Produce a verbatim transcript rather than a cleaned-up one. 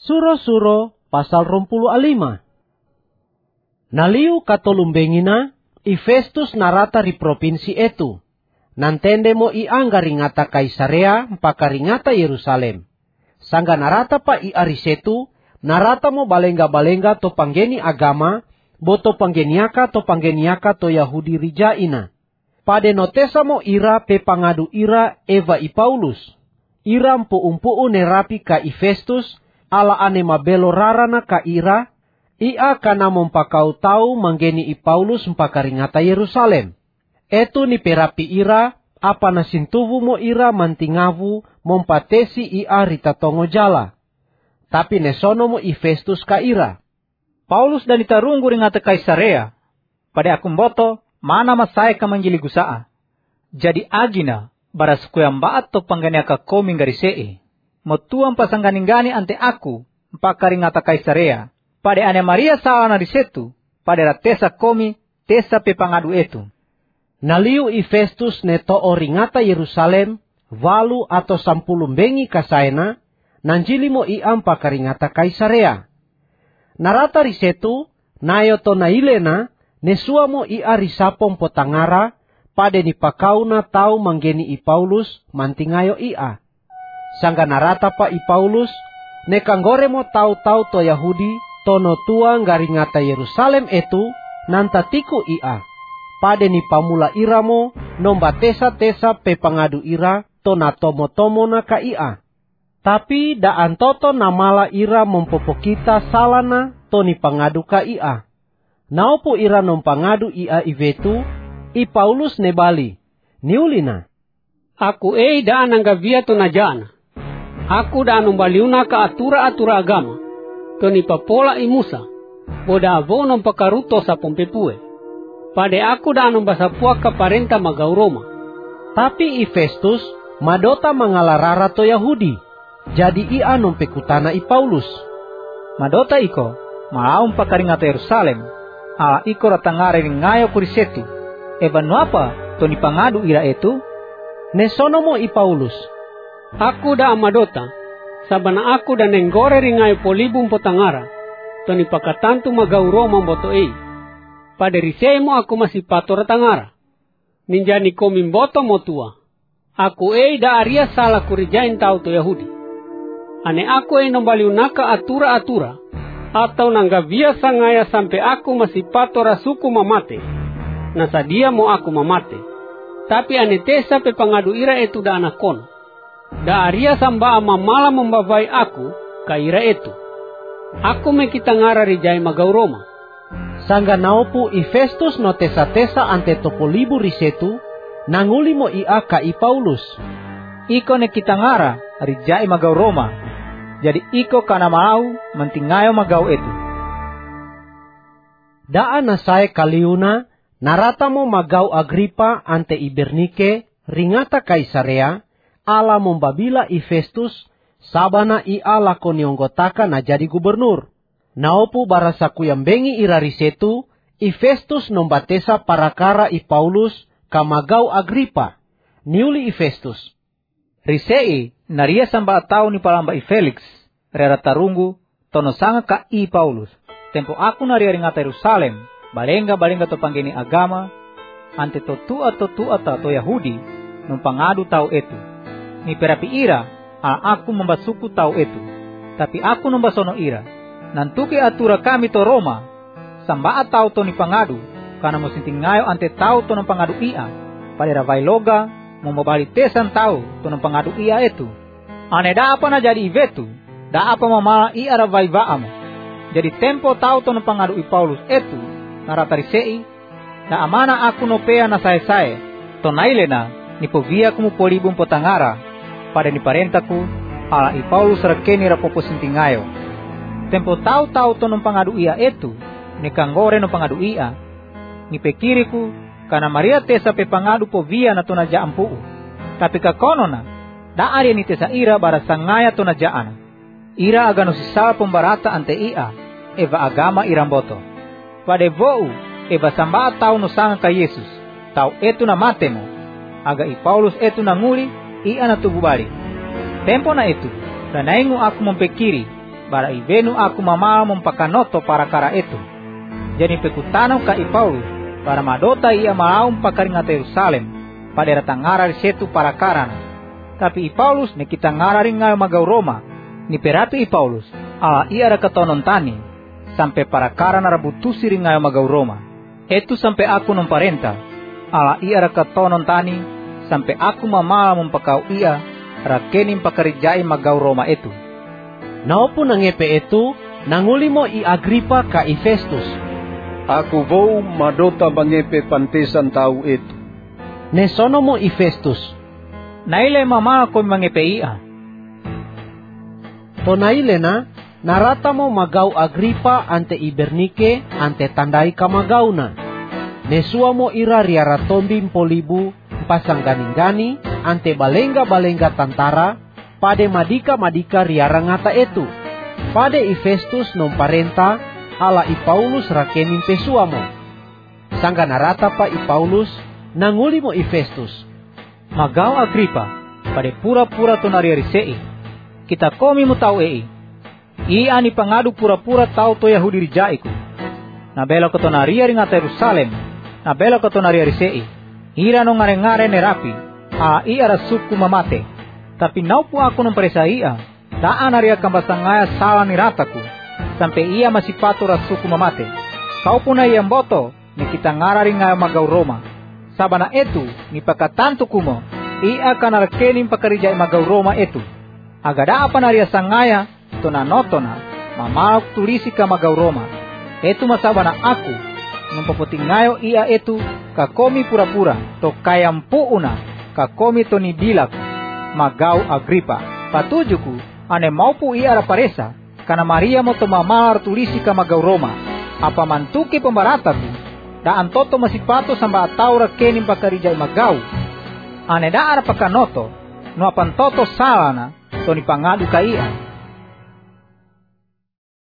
Suro-suro pasal rompulu alima. Naliu katolumbengina, i Festus narata ri provinsi etu. Nantende mo iangga ringata Kaisarea mpaka ringata Yerusalem. Sangga narata pa i arisetu, narata mo balenga-balenga to panggeni agama, boto panggeniaka to panggeniaka to Yahudi rijaina. Pade notesa mo ira pe pangadu ira Eva i Paulus. Ira mpu-umpu nerapi ka i Festus, ala ane mabelo rarana ka ira, ia kana mompakau tau manggeni i Paulus mpaka ringata Yerusalem. Etu ni perapi ira, apa nasintuvu mo ira mantingavu mompatesi ia ritatongo jala. Tapi nesono mo i Festus ka ira. Paulus dan itarunggu ringata Kaisarea, pada akumboto mana masaya ka manjiligusaa. Jadi agina, baras kuyambaat to pangganyaka koming garisee. Motuang pasangganing-gani ante aku, mpaka ringata Kaisarea. Pada ane Maria sawana risetu, pada ratesa komi, tesa pepangadu etu. Naliu i Festus neto o ringata Yerusalem, walu atau sampulum bengi kasaena, nanjili mo iam mpaka ringata Kaisarea. Narata risetu, nayo to nailena, nesua mo ia risapong potangara, pada ni pakauna tau manggeni i Paulus, mantingayo ia. Sangga narata pa i Paulus, nekanggore mo tau-tau to Yahudi, tono tua ngaringata Yerusalem etu, nantatiku ia. Pada ni pamula iramo, nomba tesa-tesa pe pangadu ira, to na tomo-tomo na ka ia. Tapi daan toto namala ira mompopokita salana, to ni pangadu ka ia. Naupu ira nompangadu ia ivetu, i Paulus ne bali. Niulina. Aku ei daan anggavia to na jana. Aku daan nombaliuna ka atura-atura agama. To ni papola i Musa. Boda avo nompakaruto sa pompepue. Pada aku daan nombasapua ka parenta magau Roma. Tapi i Festus, madota mangalarara to Yahudi. Jadi ia nompekutana i Paulus. Madota iko, maaum pakaringata Yerusalem. Ala iko ratangare ringayo kurisetu. Eba nuapa to ni pangadu ira etu? Nesono mo i Paulus. Aku da amadota. Sabana aku da nenggore ringayo polibum potangara. To ni pakatantu magau Roma boto ei. Pada risemo aku masih pato ratangara. Ninjani komimboto motua. Aku ei da aria salah kurijain tau to Yahudi. Ane aku ei nombaliunaka atura-atura. Atau nanggavia sangaya sampai aku masih pato rasuku mamate. Nasa dia mo aku mamate. Tapi ane tesa pe pangadu ira etu da anakon. Da aria samba amamala membavai aku ka ira etu. Aku mekitangara rijai magau Roma. Sangga naupu i Festus no tesa-tesa ante topolibu risetu, nanguli mo ia ka i Paulus. Iko ne kitangara rijai magau Roma. Jadi iko kana mau mentingayo magau etu. Daan nasai kaliuna, narata mo magau Agripa ante i Bernike, ringata Kaisarea, ala membabila i Festus, sabana i ala konionggotaka na jadi gubernur. Naupu barasaku yang bengi irari setu, i Festus nombatesa parakara i Paulus kamagau Agripa. Niuli i Festus. Risei, naria samba atau ni palamba i Felix, rera tarunggu, tono sanga ka i Paulus. Tempo aku naria ringata Yerusalem, balenga-balenga to panggeni agama, ante to tua-to-tua to Yahudi, numpangadu tau etu. Ni perapi ira, a aku membasuku tau etu. Tapi aku nombasono ira. Nantuki atura kami to Roma, samba atau to ni pangadu, kana mo sintingayo ante tau to ng pangadu ia, palera vailoga, mo mobali tesan tau to ng pangadu ia etu. Ane da apa na jadi ivetu, da apa mamala ia ravai vaamo. Jadi tempo tau to ng pangadu i Paulus etu, naratarisei, da amana aku no pea na sae-sae, to nailena, ni povia kumu polibum potangara, pada ni parentaku, ala i Paulus rakeni rapopo sintingayo. Tempo tau-tau to nung pangadu ia etu, ni kanggore nung pangadu ia, ni pekiriku, kana Maria tesa pe pangadu po via na to na jaampu. Tapi kakono na, daari ni tesa ira bara sangaya to na jaana. Ira agano sisal pembarata ante ia, eva agama iramboto. Pade vou, eva samba tau no sanga ka Yesus, tau etu na matemo, aga i Paulus etu na nguli, ia na tububali. Tempo na etu, danaingu aku mempekiri, bara ibenu aku mamao mempakanoto para kara itu. Jadi pekutanau ka i Paulus para madota ia mau pakaringata Yerusalem pada ratangara risetu para karana. Tapi i Paulus ne kita ngararinga magau Roma ni peratu i Paulus ala ia rakatonon tani sampai para karana rabutusi ringa magau Roma. Itu sampai aku nomparenta ala ia rakatonon tani sampai aku mamala mempakau ia rakenin pakarijai magau Roma itu. Naopo nangepe itu nangulimo i Agripa ka i Festus. Aku vou madota bangepe pantesan tau itu. Nesono mo i Festus. Naile mama ko mangepe ia. To naile na narata mo magau Agripa ante i Bernike ante tandai ka magauna. Nesua mo ira riara tombim polibu pasang gani-gani ante balenga-balenga tantara pade madika-madika riara ngata itu. Pade i Festus nomparenta ala i Paulus rakenin pesuamo. Sangga narata pa i Paulus nanguli mo i Festus. Magau Agripa pade pura-pura tonari risei. Kita komi mo tau ei. Ia ni pangadu pura-pura tau to Yahudi rijaiku. Nabela ko tonari ngata Yerusalem. Nabela ko tonari risei. Ira no ngare-ngare nerapi. A ia rasuku mamate. Tapi naupu aku nomparesa ia. Daan aria kambasangaya salah nirataku. Sampai ia masih patu rasuku mamate. Kau pun ia mboto. Ni kita ngarari ngaya magau Roma. Sabana itu ni pakatantu kumo. Ia akan arkenin pakarijai magau Roma itu. Agada apa naria sangaya. Tona notona. Mamalak tulisi ka magau Roma. Itu masabana aku. Mempopotingayo ia itu. Kakomi pura-pura. To kayampu una. Kakomi to ni bilaku. Magau Agripa, patujuku, ane maupu ia raparesa, karena Maria mo tomamar tulisi ka magau Roma, apa mantuki pembarataku, da antoto masipato samba ataura kenin pakarijai magau, ane da ara pakanoto, no apantoto salana, to ni pangadu ka ia.